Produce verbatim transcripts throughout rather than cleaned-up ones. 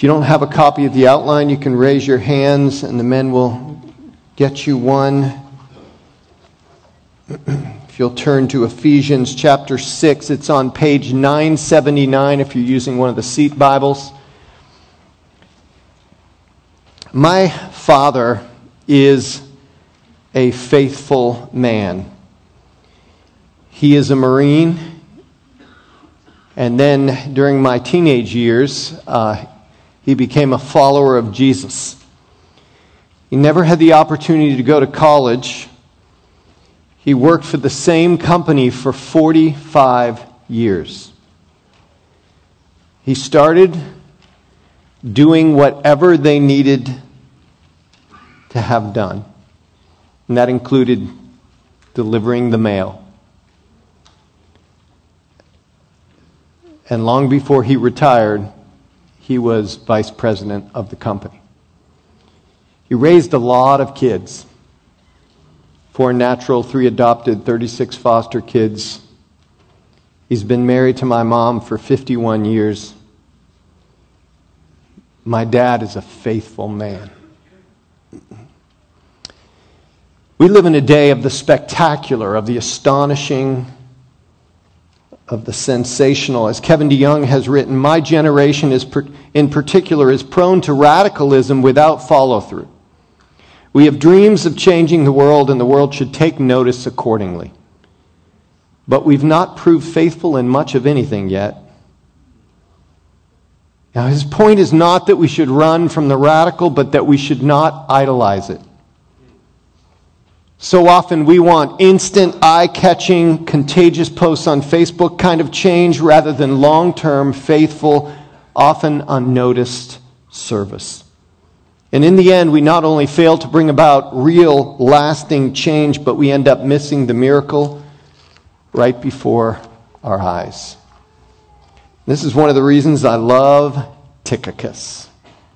If you don't have a copy of the outline, you can raise your hands and the men will get you one. If you'll turn to Ephesians chapter six, it's on page nine seventy-nine if you're using one of the seat Bibles. My father is a faithful man. He is a Marine, and then during my teenage years, uh, he became a follower of Jesus. He never had the opportunity to go to college. He worked for the same company for forty-five years. He started doing whatever they needed to have done. And that included delivering the mail. And long before he retired, he was vice president of the company. He raised a lot of kids. Four natural, three adopted, thirty-six foster kids. He's been married to my mom for fifty-one years. My dad is a faithful man. We live in a day of the spectacular, of the astonishing, of the sensational. As Kevin DeYoung has written, my generation is in particular is prone to radicalism without follow-through. We have dreams of changing the world, and the world should take notice accordingly. But we've not proved faithful in much of anything yet. Now, his point is not that we should run from the radical, but that we should not idolize it. So often we want instant, eye-catching, contagious posts on Facebook kind of change rather than long-term, faithful, often unnoticed service. And in the end, we not only fail to bring about real, lasting change, but we end up missing the miracle right before our eyes. This is one of the reasons I love Tychicus.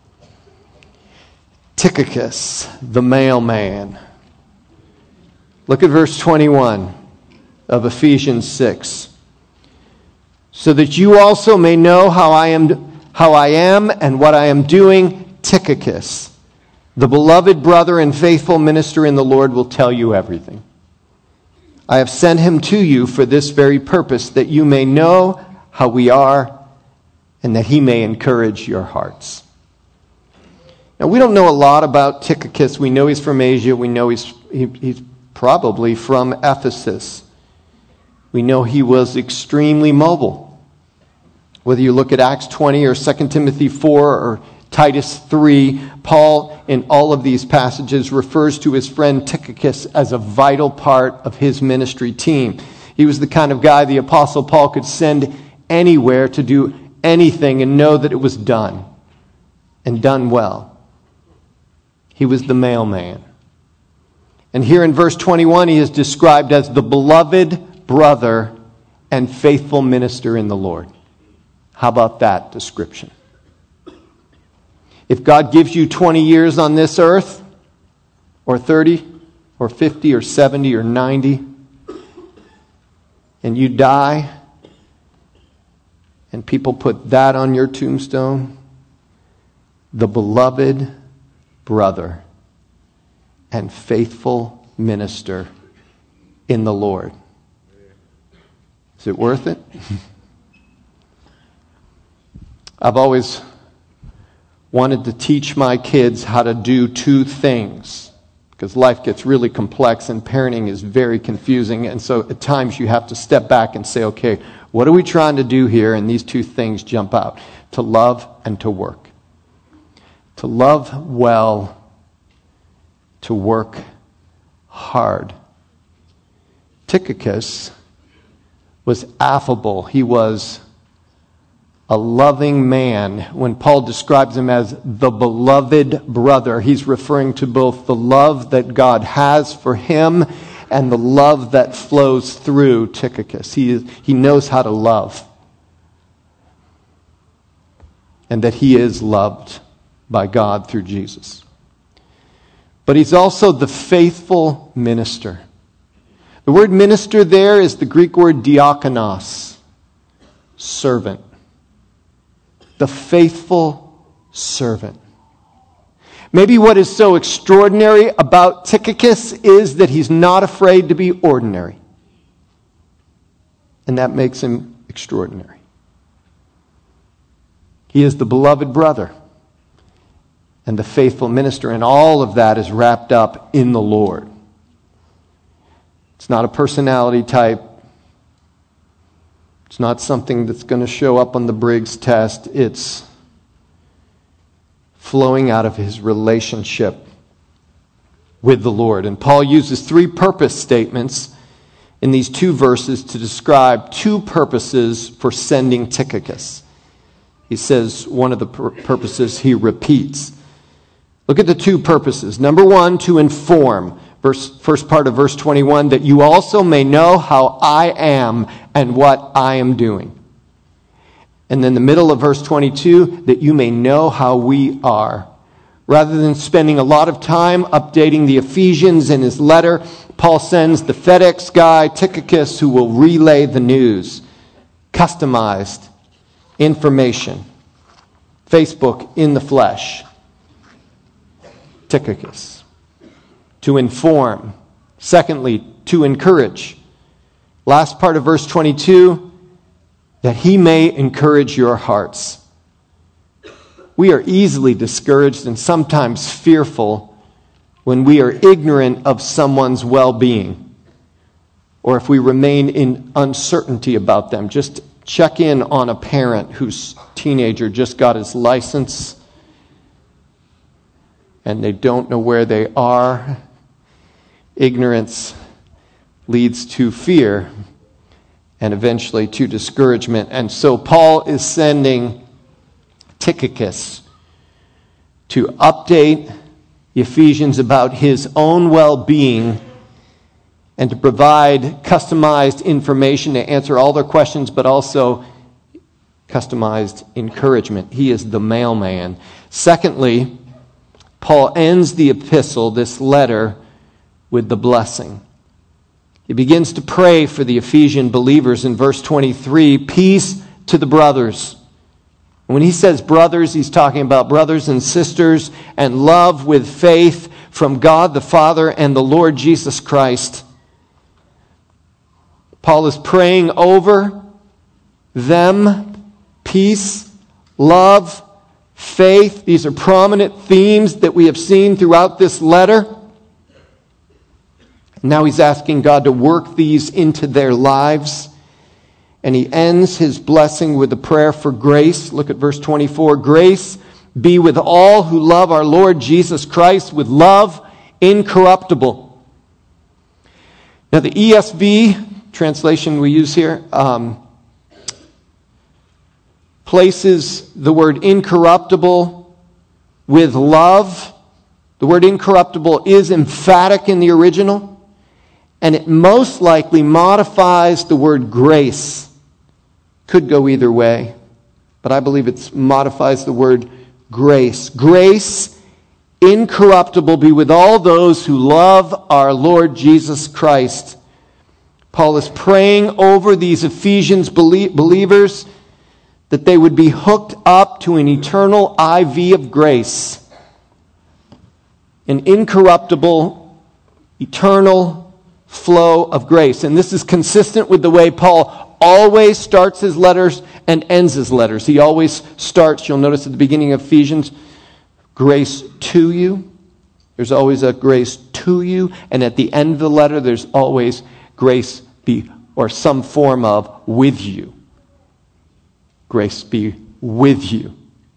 Tychicus, the mailman. Look at verse twenty-one of Ephesians six. So that you also may know how I am, how I am and what I am doing, Tychicus, the beloved brother and faithful minister in the Lord, will tell you everything. I have sent him to you for this very purpose, that you may know how we are and that he may encourage your hearts. Now, we don't know a lot about Tychicus. We know he's from Asia. We know he's, he, he's probably from Ephesus. We know he was extremely mobile. Whether you look at Acts twenty or Second Timothy four or Titus three, Paul in all of these passages refers to his friend Tychicus as a vital part of his ministry team. He was the kind of guy the Apostle Paul could send anywhere to do anything and know that it was done, and done well. He was the mailman. And here in verse twenty-one, he is described as the beloved brother and faithful minister in the Lord. How about that description? If God gives you twenty years on this earth, or thirty, or fifty, or seventy, or ninety, and you die, and people put that on your tombstone, the beloved brother and faithful minister in the Lord. Is it worth it? I've always wanted to teach my kids how to do two things, because life gets really complex and parenting is very confusing, and so at times you have to step back and say, okay, what are we trying to do here? And these two things jump out: to love and to work. To love well, to work hard. Tychicus was affable. He was a loving man. When Paul describes him as the beloved brother, he's referring to both the love that God has for him and the love that flows through Tychicus. He is, he knows how to love. And that he is loved by God through Jesus. But he's also the faithful minister. The word minister there is the Greek word diakonos, servant. The faithful servant. Maybe what is so extraordinary about Tychicus is that he's not afraid to be ordinary. And that makes him extraordinary. He is the beloved brother and the faithful minister, and all of that is wrapped up in the Lord. It's not a personality type. It's not something that's going to show up on the Briggs test. It's flowing out of his relationship with the Lord. And Paul uses three purpose statements in these two verses to describe two purposes for sending Tychicus. He says one of the pur- purposes he repeats. Look at the two purposes. Number one, to inform. Verse, first part of verse twenty-one, that you also may know how I am and what I am doing. And then the middle of verse twenty-two, that you may know how we are. Rather than spending a lot of time updating the Ephesians in his letter, Paul sends the FedEx guy, Tychicus, who will relay the news. Customized information. Facebook in the flesh. Tychicus. To inform. Secondly, to encourage. Last part of verse twenty-two, that he may encourage your hearts. We are easily discouraged and sometimes fearful when we are ignorant of someone's well-being, or if we remain in uncertainty about them. Just check in on a parent whose teenager just got his license and they don't know where they are. Ignorance leads to fear and eventually to discouragement. And so Paul is sending Tychicus to update the Ephesians about his own well-being and to provide customized information to answer all their questions, but also customized encouragement. He is the mailman. Secondly, Paul ends the epistle, this letter, with the blessing. He begins to pray for the Ephesian believers in verse twenty-three, peace to the brothers. When he says brothers, he's talking about brothers and sisters, and love with faith from God the Father and the Lord Jesus Christ. Paul is praying over them, peace, love, faith. These are prominent themes that we have seen throughout this letter. Now he's asking God to work these into their lives. And he ends his blessing with a prayer for grace. Look at verse twenty-four. Grace be with all who love our Lord Jesus Christ with love incorruptible. Now the E S V translation we use here um, places the word incorruptible with love. The word incorruptible is emphatic in the original, and it most likely modifies the word grace. Could go either way, but I believe it modifies the word grace. Grace incorruptible be with all those who love our Lord Jesus Christ. Paul is praying over these Ephesians believers that they would be hooked up to an eternal I V of grace. An incorruptible, eternal flow of grace. And this is consistent with the way Paul always starts his letters and ends his letters. He always starts, you'll notice at the beginning of Ephesians, grace to you. There's always a grace to you. And at the end of the letter, there's always grace be, or some form of with you. Grace be with you.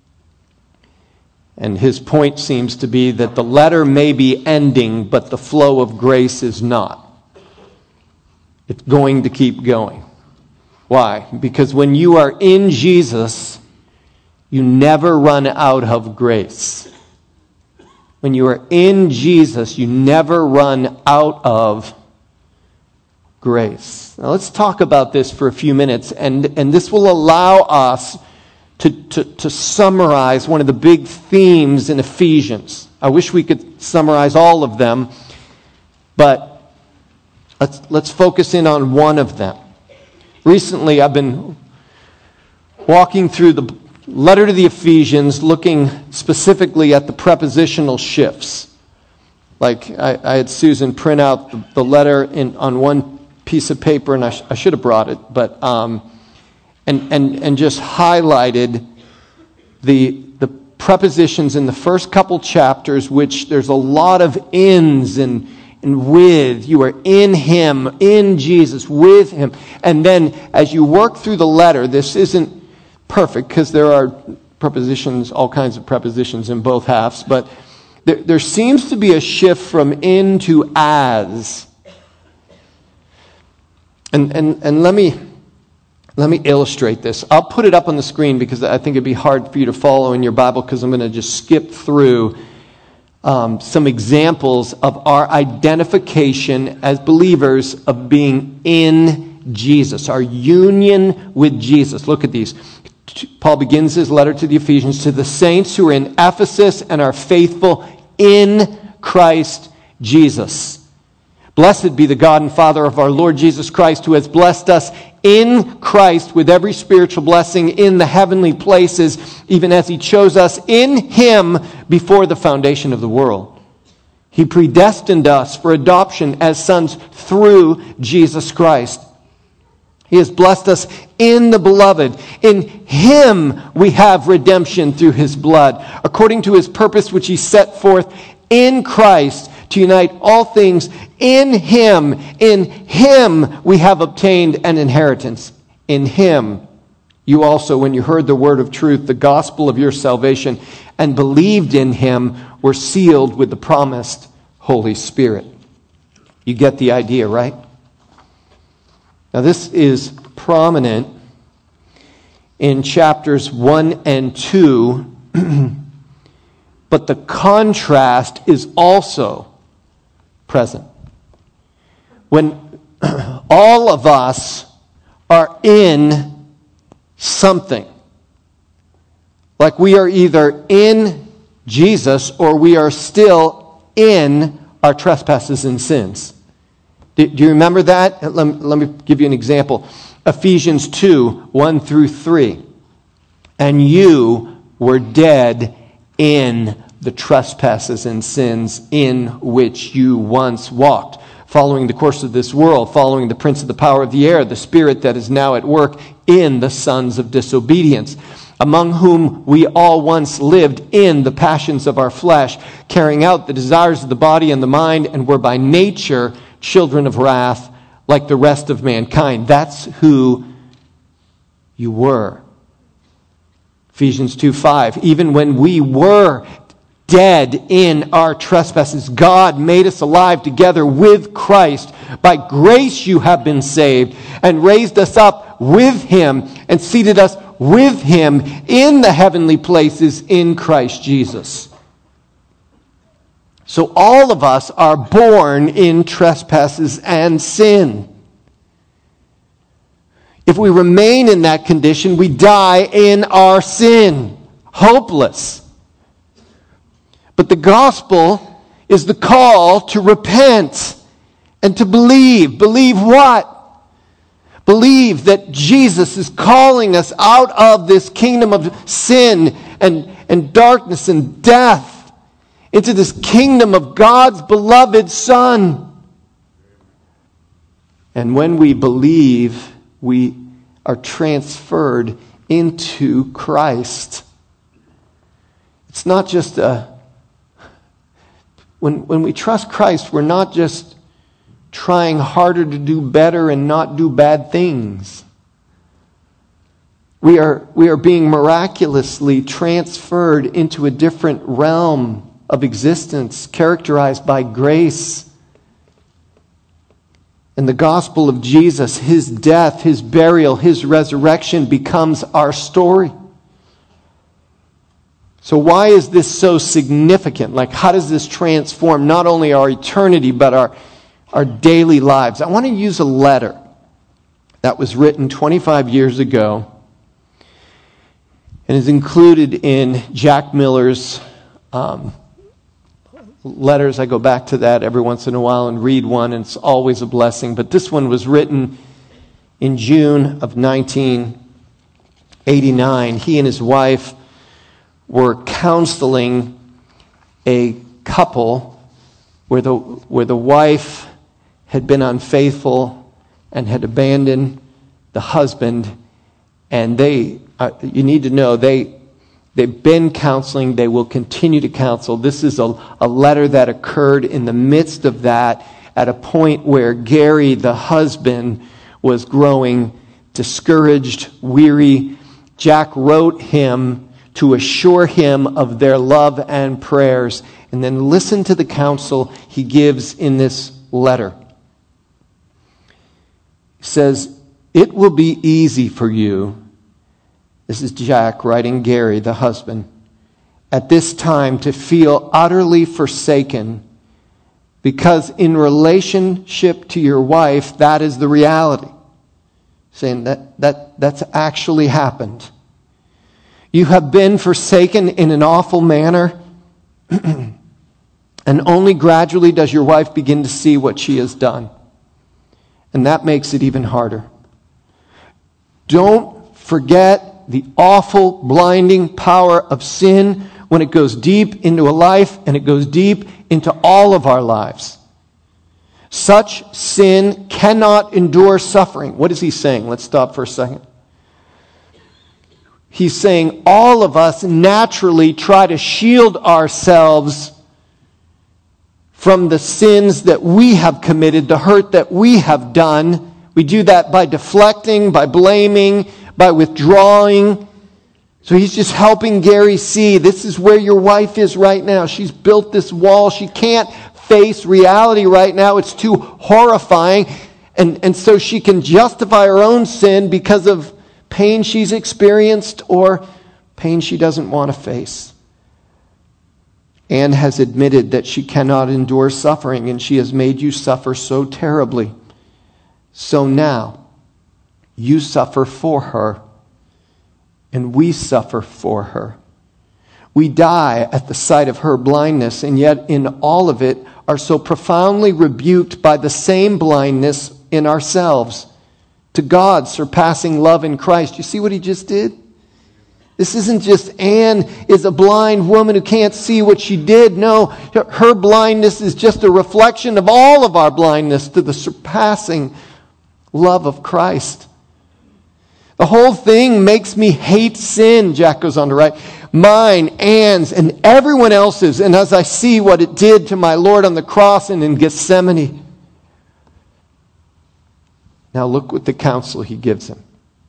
And his point seems to be that the letter may be ending, but the flow of grace is not. It's going to keep going. Why? Because when you are in Jesus, you never run out of grace. When you are in Jesus, you never run out of grace. Now let's talk about this for a few minutes, and, and this will allow us to, to, to summarize one of the big themes in Ephesians. I wish we could summarize all of them, but let's, let's focus in on one of them. Recently, I've been walking through the letter to the Ephesians, looking specifically at the prepositional shifts. Like I, I had Susan print out the, the letter in on one piece of paper, and I, sh- I should have brought it, but um, and and and just highlighted the the prepositions in the first couple chapters, which there's a lot of ins and and with. You are in Him, in Jesus, with Him, and then as you work through the letter, this isn't perfect because there are prepositions, all kinds of prepositions in both halves, but there, there seems to be a shift from in to as. And and and let me let me illustrate this. I'll put it up on the screen because I think it'd be hard for you to follow in your Bible because I'm going to just skip through um, some examples of our identification as believers of being in Jesus, our union with Jesus. Look at these. Paul begins his letter to the Ephesians, to the saints who are in Ephesus and are faithful in Christ Jesus. Blessed be the God and Father of our Lord Jesus Christ, who has blessed us in Christ with every spiritual blessing in the heavenly places, even as He chose us in Him before the foundation of the world. He predestined us for adoption as sons through Jesus Christ. He has blessed us in the Beloved. In Him we have redemption through His blood, according to His purpose which He set forth in Christ, to unite all things in Him. In Him we have obtained an inheritance. In Him you also, when you heard the word of truth, the gospel of your salvation, and believed in Him, were sealed with the promised Holy Spirit. You get the idea, right? Now this is prominent in chapters one and two, but the contrast is also present. When all of us are in something, like we are either in Jesus or we are still in our trespasses and sins. Do you remember that? Let me, let me give you an example. Ephesians two, one through three. And you were dead in the trespasses and sins in which you once walked, following the course of this world, following the prince of the power of the air, the spirit that is now at work in the sons of disobedience, among whom we all once lived in the passions of our flesh, carrying out the desires of the body and the mind, and were by nature children of wrath like the rest of mankind. That's who you were. Ephesians two five. Even when we were dead in our trespasses, God made us alive together with Christ. By grace you have been saved, and raised us up with Him, and seated us with Him in the heavenly places in Christ Jesus. So all of us are born in trespasses and sin. If we remain in that condition, we die in our sin, hopeless. But the gospel is the call to repent and to believe. Believe what? Believe that Jesus is calling us out of this kingdom of sin and, and darkness and death into this kingdom of God's beloved Son. And when we believe, we are transferred into Christ. It's not just a... When, when we trust Christ, we're not just trying harder to do better and not do bad things. We are, we are being miraculously transferred into a different realm of existence characterized by grace. And the gospel of Jesus, His death, His burial, His resurrection becomes our story. So why is this so significant? Like, how does this transform not only our eternity, but our, our daily lives? I want to use a letter that was written twenty-five years ago and is included in Jack Miller's um, letters. I go back to that every once in a while and read one, and it's always a blessing. But this one was written in June of nineteen eighty-nine, he and his wife were counseling a couple where the, where the wife had been unfaithful and had abandoned the husband. And they, uh, you need to know, they, they've been counseling. They will continue to counsel. This is a, a letter that occurred in the midst of that, at a point where Gary, the husband, was growing discouraged, weary. Jack wrote him to assure him of their love and prayers. And then listen to the counsel he gives in this letter. He says, "It will be easy for you," this is Jack writing Gary, the husband, "at this time to feel utterly forsaken, because in relationship to your wife, that is the reality." Saying that, that that's actually happened. You have been forsaken in an awful manner, and only gradually does your wife begin to see what she has done. And that makes it even harder. Don't forget the awful, blinding power of sin when it goes deep into a life, and it goes deep into all of our lives. Such sin cannot endure suffering. What is he saying? Let's stop for a second. He's saying all of us naturally try to shield ourselves from the sins that we have committed, the hurt that we have done. We do that by deflecting, by blaming, by withdrawing. So he's just helping Gary see, this is where your wife is right now. She's built this wall. She can't face reality right now. It's too horrifying. And, and so she can justify her own sin because of pain she's experienced or pain she doesn't want to face. Anne has admitted that she cannot endure suffering, and she has made you suffer so terribly. So now, you suffer for her, and we suffer for her. We die at the sight of her blindness, and yet in all of it are so profoundly rebuked by the same blindness in ourselves. To God, surpassing love in Christ. You see what he just did? This isn't just Anne is a blind woman who can't see what she did. No, her blindness is just a reflection of all of our blindness to the surpassing love of Christ. The whole thing makes me hate sin, Jack goes on to write. Mine, Anne's, and everyone else's. And as I see what it did to my Lord on the cross and in Gethsemane. Now look what the counsel he gives him.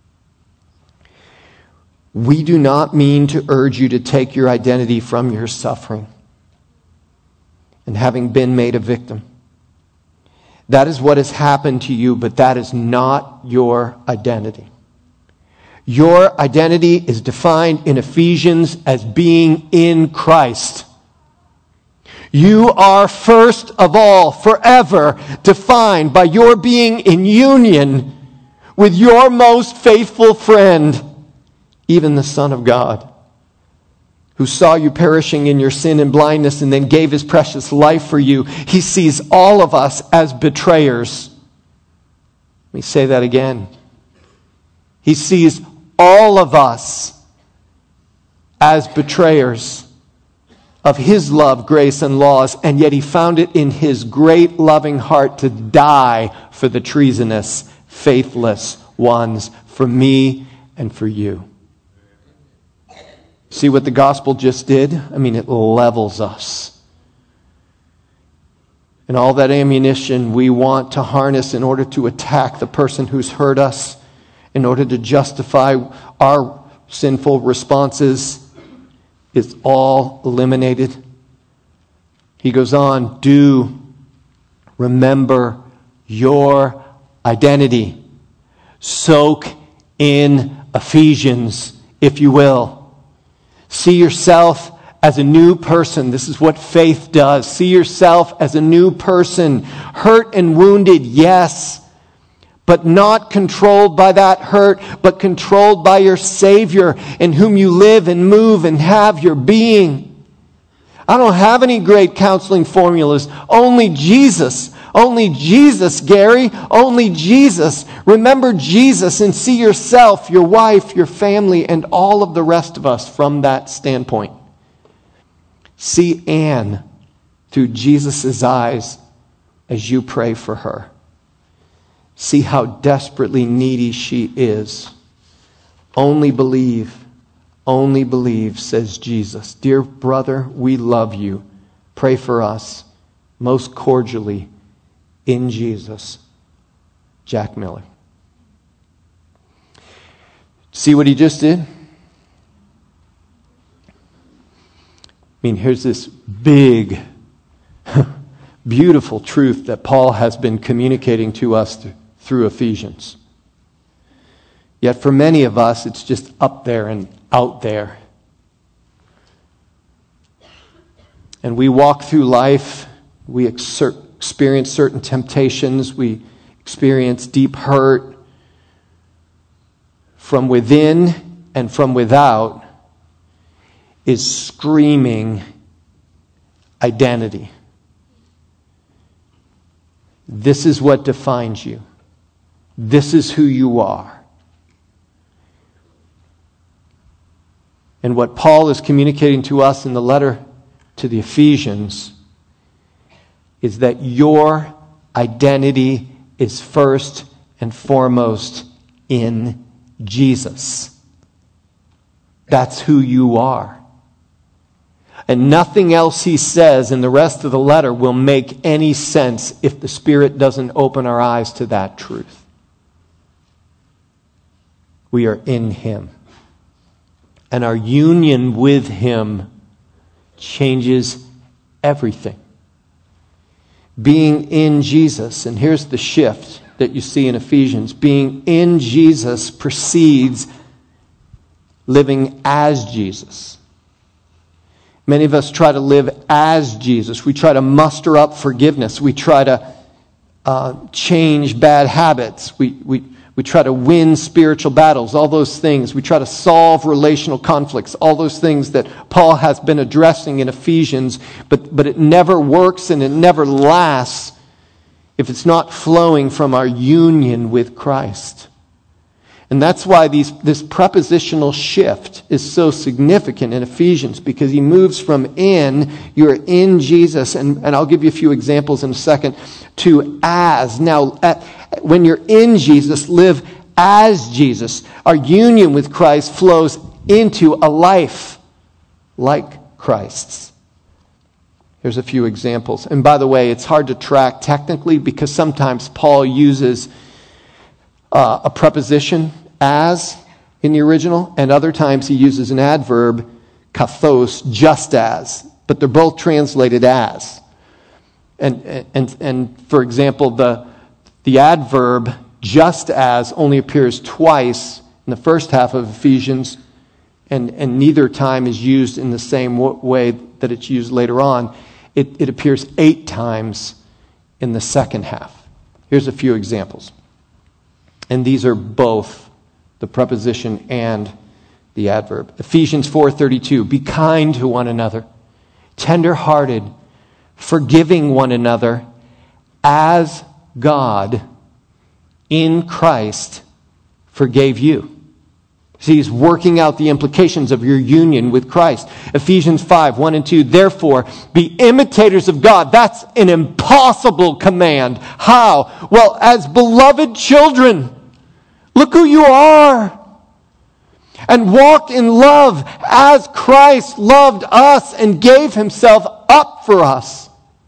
We do not mean to urge you to take your identity from your suffering and having been made a victim. That is what has happened to you, but that is not your identity. Your identity is defined in Ephesians as being in Christ. You are first of all, forever defined by your being in union with your most faithful friend, even the Son of God, who saw you perishing in your sin and blindness and then gave his precious life for you. He sees all of us as betrayers. Let me say that again. He sees all of us as betrayers of his love, grace, and laws, and yet he found it in his great loving heart to die for the treasonous, faithless ones, for me and for you. See what the gospel just did? I mean, it levels us. And all that ammunition we want to harness in order to attack the person who's hurt us, in order to justify our sinful responses, is all eliminated. He goes on, do remember your identity. Soak in Ephesians, if you will. See yourself as a new person. This is what faith does. See yourself as a new person. Hurt and wounded, yes. But not controlled by that hurt, but controlled by your Savior, in whom you live and move and have your being. I don't have any great counseling formulas. Only Jesus. Only Jesus, Gary. Only Jesus. Remember Jesus and see yourself, your wife, your family, and all of the rest of us from that standpoint. See Anne through Jesus' eyes as you pray for her. See how desperately needy she is. Only believe. Only believe, says Jesus. Dear brother, we love you. Pray for us most cordially in Jesus. Jack Miller. See what he just did? I mean, here's this big, beautiful truth that Paul has been communicating to us through Ephesians. Yet for many of us, it's just up there and out there. And we walk through life, we exert, experience certain temptations, we experience deep hurt from within and from without is screaming identity. This is what defines you. This is who you are. And what Paul is communicating to us in the letter to the Ephesians is that your identity is first and foremost in Jesus. That's who you are. And nothing else he says in the rest of the letter will make any sense if the Spirit doesn't open our eyes to that truth. We are in Him. And our union with Him changes everything. Being in Jesus, and here's the shift that you see in Ephesians. Being in Jesus precedes living as Jesus. Many of us try to live as Jesus. We try to muster up forgiveness. We try to uh, change bad habits. We, we, we try to win spiritual battles, all those things. We try to solve relational conflicts, all those things that Paul has been addressing in Ephesians, but, but it never works and it never lasts if it's not flowing from our union with Christ. And that's why these, this prepositional shift is so significant in Ephesians, because he moves from in, you're in Jesus, and, and I'll give you a few examples in a second, to as. Now, at, when you're in Jesus, live as Jesus. Our union with Christ flows into a life like Christ's. Here's a few examples. And by the way, it's hard to track technically because sometimes Paul uses uh, a preposition, as, in the original, and other times he uses an adverb, kathos, just as. But they're both translated as. And, and, and for example, the, the adverb just as only appears twice in the first half of Ephesians, and, and neither time is used in the same way that it's used later on. It, it appears eight times in the second half. Here's a few examples. And these are both the preposition and the adverb. Ephesians four thirty-two, be kind to one another, tender-hearted, forgiving one another, as God in Christ forgave you. See, he's working out the implications of your union with Christ. Ephesians five, one and two, therefore, be imitators of God. That's an impossible command. How? Well, as beloved children. Look who you are. And walk in love as Christ loved us and gave himself up for us.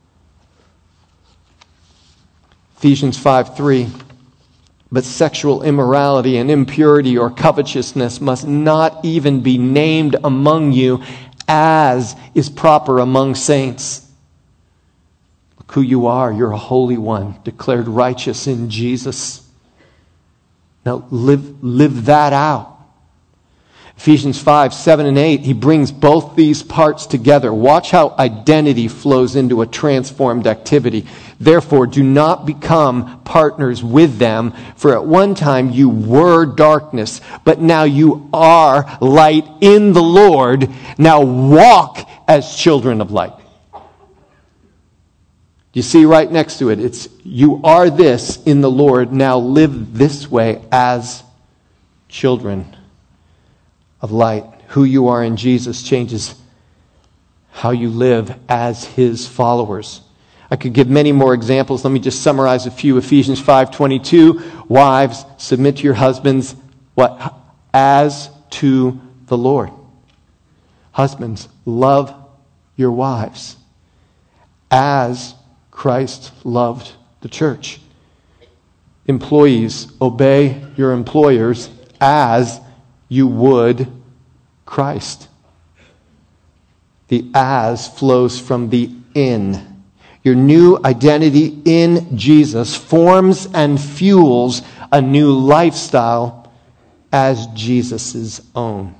Ephesians five three. But sexual immorality and impurity or covetousness must not even be named among you, as is proper among saints. Look who you are. You're a holy one, declared righteous in Jesus. Now live, live that out. Ephesians five, seven, and eight, he brings both these parts together. Watch how identity flows into a transformed activity. Therefore, do not become partners with them, for at one time you were darkness, but now you are light in the Lord. Now walk as children of light. You see right next to it, it's, you are this in the Lord, now live this way as children of light. Who you are in Jesus changes how you live as His followers. I could give many more examples. Let me just summarize a few. Ephesians five twenty-two, wives, submit to your husbands, what? As to the Lord. Husbands, love your wives as Christ loved the church. Employees, obey your employers as you would Christ. The as flows from the in. Your new identity in Jesus forms and fuels a new lifestyle as Jesus' own.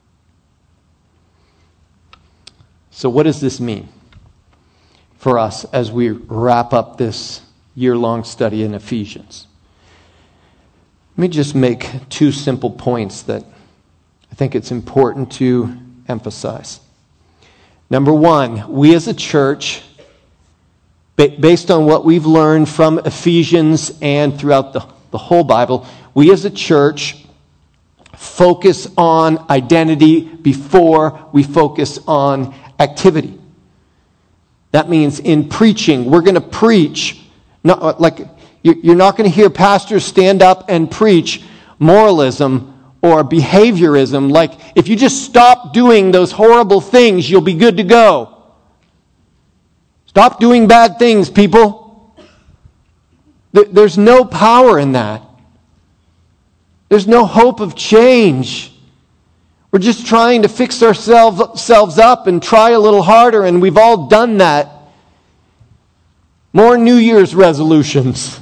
So what does this mean for us as we wrap up this year-long study in Ephesians? Let me just make two simple points that I think it's important to emphasize. Number one, we as a church, based on what we've learned from Ephesians and throughout the, the whole Bible, we as a church focus on identity before we focus on activity. That means in preaching, we're going to preach, not like you're not going to hear pastors stand up and preach moralism or behaviorism, like if you just stop doing those horrible things, you'll be good to go. Stop doing bad things, people. There's no power in that. There's no hope of change. We're just trying to fix ourselves up and try a little harder, and we've all done that. More New Year's resolutions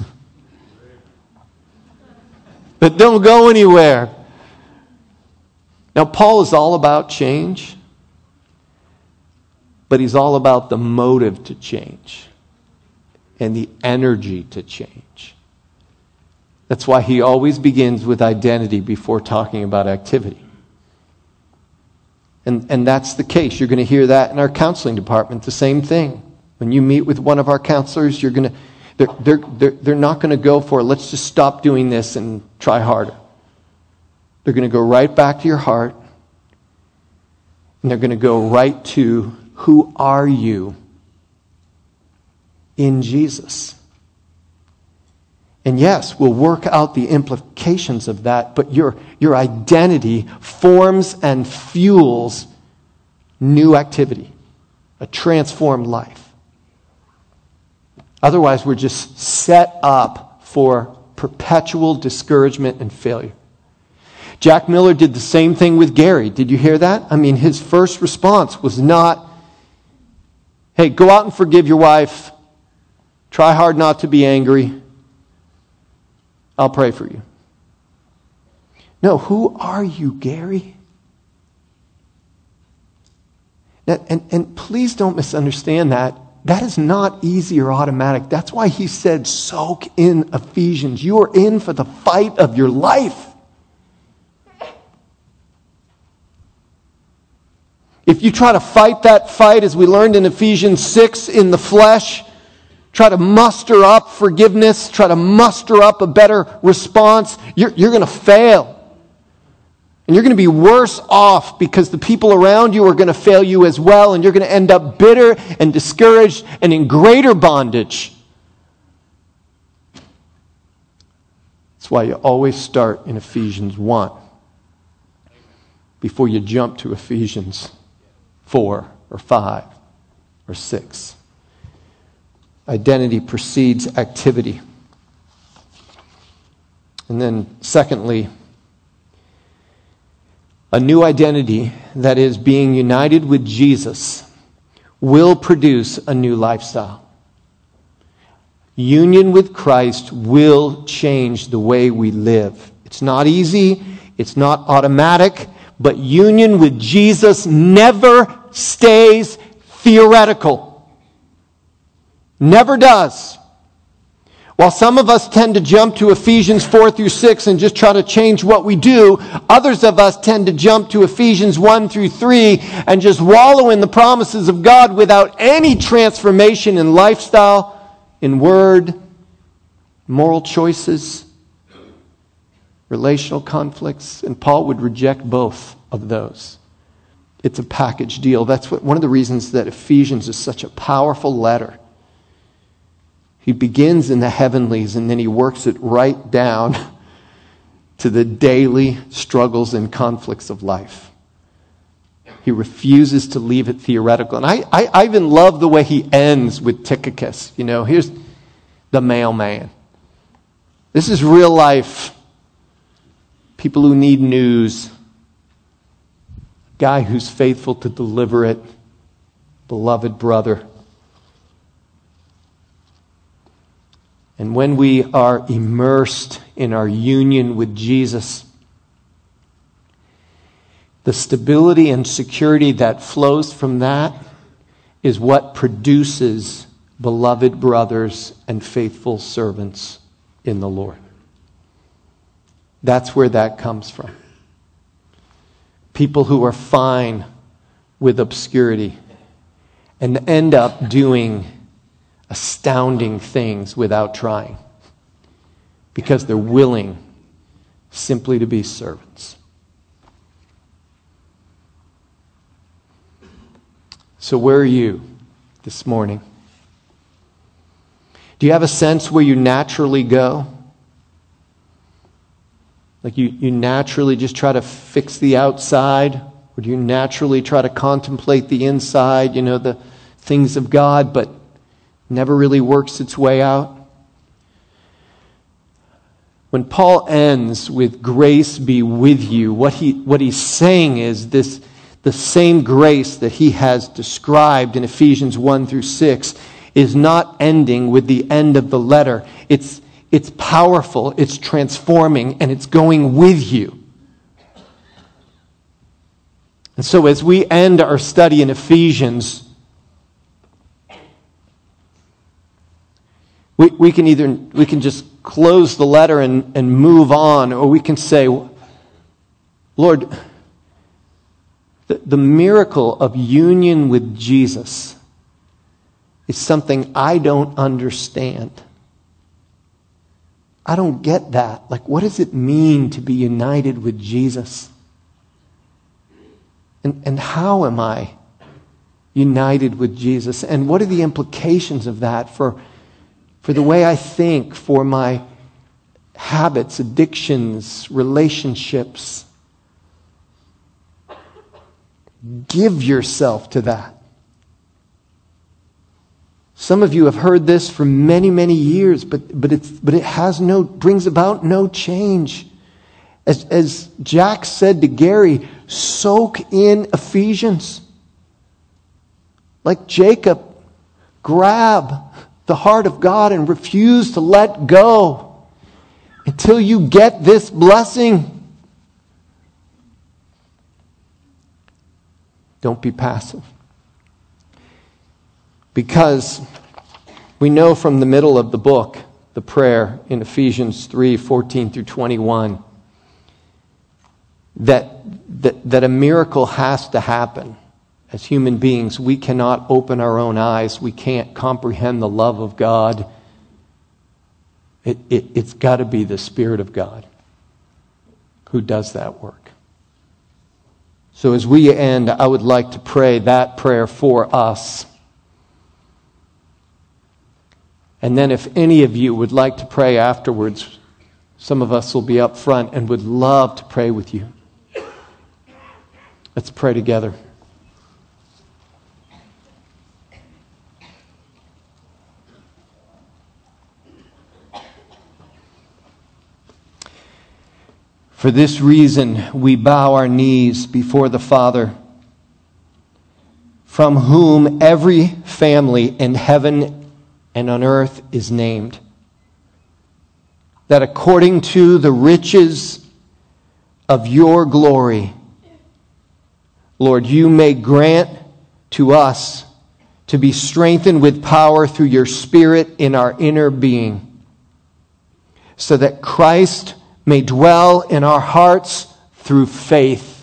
that don't go anywhere. Now, Paul is all about change, but he's all about the motive to change and the energy to change. That's why he always begins with identity before talking about activity. And, and that's the case. You're going to hear that in our counseling department, the same thing. When you meet with one of our counselors, you're going to, they're, they're, they're, they're not going to go for, let's just stop doing this and try harder. They're going to go right back to your heart, and they're going to go right to, who are you in Jesus? And yes, we'll work out the implications of that, but your, your identity forms and fuels new activity, a transformed life. Otherwise, we're just set up for perpetual discouragement and failure. Jack Miller did the same thing with Gary. Did you hear that? I mean, his first response was not, hey, go out and forgive your wife. Try hard not to be angry. I'll pray for you. No, who are you, Gary? And, and, and please don't misunderstand that. That is not easy or automatic. That's why he said, soak in Ephesians. You are in for the fight of your life. If you try to fight that fight, as we learned in Ephesians six, in the flesh, try to muster up forgiveness, try to muster up a better response, you're, you're going to fail. And you're going to be worse off because the people around you are going to fail you as well, and you're going to end up bitter and discouraged and in greater bondage. That's why you always start in Ephesians one before you jump to Ephesians four or five or six. Identity precedes activity. And then secondly, a new identity that is being united with Jesus will produce a new lifestyle. Union with Christ will change the way we live. It's not easy, it's not automatic, but union with Jesus never stays theoretical. Never does. While some of us tend to jump to Ephesians four through six and just try to change what we do, others of us tend to jump to Ephesians one through three and just wallow in the promises of God without any transformation in lifestyle in word, moral choices, relational conflicts, and Paul would reject both of those. It's a package deal. That's what, one of the reasons that Ephesians is such a powerful letter. He begins in the heavenlies and then he works it right down to the daily struggles and conflicts of life. He refuses to leave it theoretical. And I, I, I even love the way he ends with Tychicus. You know, here's the mailman. This is real life. People who need news. Guy who's faithful to deliver it. Beloved brother. And when we are immersed in our union with Jesus, the stability and security that flows from that is what produces beloved brothers and faithful servants in the Lord. That's where that comes from. People who are fine with obscurity and end up doing astounding things without trying because they're willing simply to be servants. So where are you this morning? Do you have a sense where you naturally go? Like you, you naturally just try to fix the outside? Or do you naturally try to contemplate the inside, you know, the things of God, but never really works its way out? When Paul ends with grace be with you, what he what he's saying is this: the same grace that he has described in Ephesians one through six is not ending with the end of the letter. It's it's powerful, it's transforming, and it's going with you. And so as we end our study in Ephesians, We we can either we can just close the letter and, and move on, or we can say, Lord, the, the miracle of union with Jesus is something I don't understand. I don't get that. Like, what does it mean to be united with Jesus? And and how am I united with Jesus? And what are the implications of that for For the way I think, for my habits, addictions, relationships? Give yourself to that. Some of you have heard this for many, many years, but but it's but it has no brings about no change. As as Jack said to Gary, soak in Ephesians. Like Jacob, grab the heart of God and refuse to let go until you get this blessing. Don't be passive. Because we know from the middle of the book, the prayer in Ephesians three, fourteen through twenty-one, that, that, that a miracle has to happen. As human beings, we cannot open our own eyes. We can't comprehend the love of God. It, it, it's got to be the Spirit of God who does that work. So as we end, I would like to pray that prayer for us. And then if any of you would like to pray afterwards, some of us will be up front and would love to pray with you. Let's pray together. For this reason, we bow our knees before the Father, from whom every family in heaven and on earth is named, that according to the riches of your glory, Lord, you may grant to us to be strengthened with power through your Spirit in our inner being, so that Christ may dwell in our hearts through faith,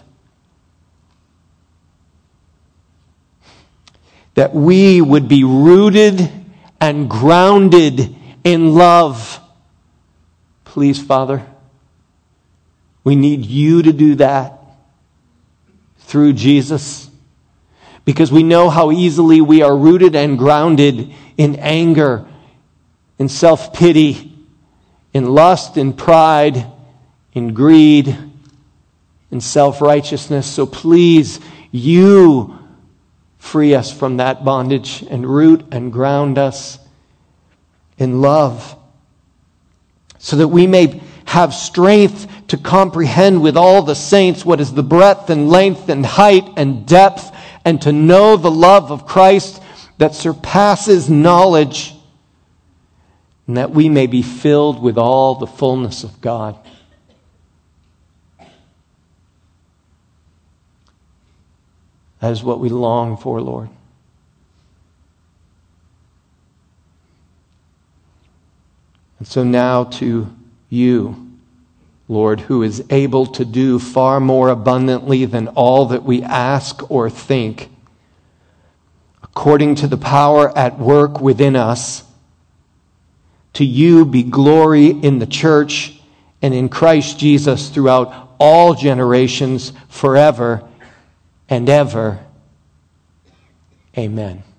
that we would be rooted and grounded in love. Please, Father, we need you to do that through Jesus, because we know how easily we are rooted and grounded in anger, in self-pity, in lust, in pride, in greed, in self-righteousness. So please, you free us from that bondage and root and ground us in love, so that we may have strength to comprehend with all the saints what is the breadth and length and height and depth, and to know the love of Christ that surpasses knowledge, and that we may be filled with all the fullness of God. That is what we long for, Lord. And so now to you, Lord, who is able to do far more abundantly than all that we ask or think, according to the power at work within us, to you be glory in the church and in Christ Jesus throughout all generations, forever and ever. Amen.